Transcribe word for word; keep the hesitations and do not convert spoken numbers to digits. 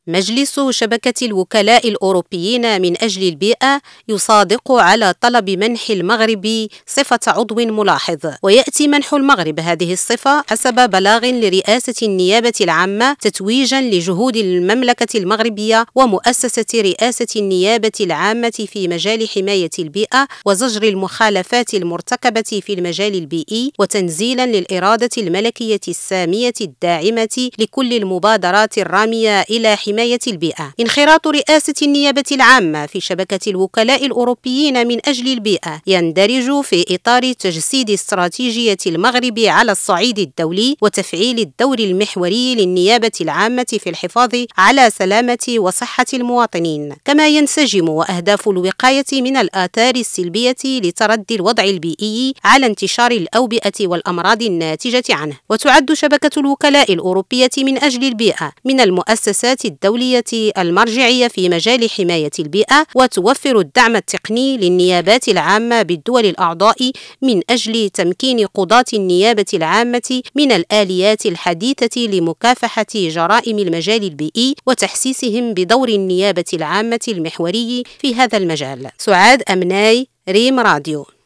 مجلس شبكة الوكلاء الأوروبيين من أجل البيئة يصادق على طلب منح المغرب صفة عضو ملاحظ، ويأتي منح المغرب هذه الصفة حسب بلاغ لرئاسة النيابة العامة تتويجا لجهود المملكة المغربية ومؤسسة رئاسة النيابة العامة في مجال حماية البيئة وزجر المخالفات المرتكبة في المجال البيئي، وتنزيلا للإرادة الملكية السامية الداعمة لكل المبادرات الرامية إلى حماية حماية البيئة. انخراط رئاسة النيابة العامة في شبكة الوكلاء الأوروبيين من أجل البيئة يندرج في إطار تجسيد استراتيجية المغرب على الصعيد الدولي وتفعيل الدور المحوري للنيابة العامة في الحفاظ على سلامة وصحة المواطنين، كما ينسجم أهداف الوقاية من الآثار السلبية لتردي الوضع البيئي على انتشار الأوبئة والأمراض الناتجة عنه. وتعد شبكة الوكلاء الأوروبية من أجل البيئة من المؤسسات الدولية المرجعية في مجال حماية البيئة، وتوفر الدعم التقني للنيابات العامة بالدول الأعضاء من أجل تمكين قضاة النيابة العامة من الآليات الحديثة لمكافحة جرائم المجال البيئي وتحسيسهم بدور النيابة العامة المحوري في هذا المجال. سعاد أمناي، ريم راديو.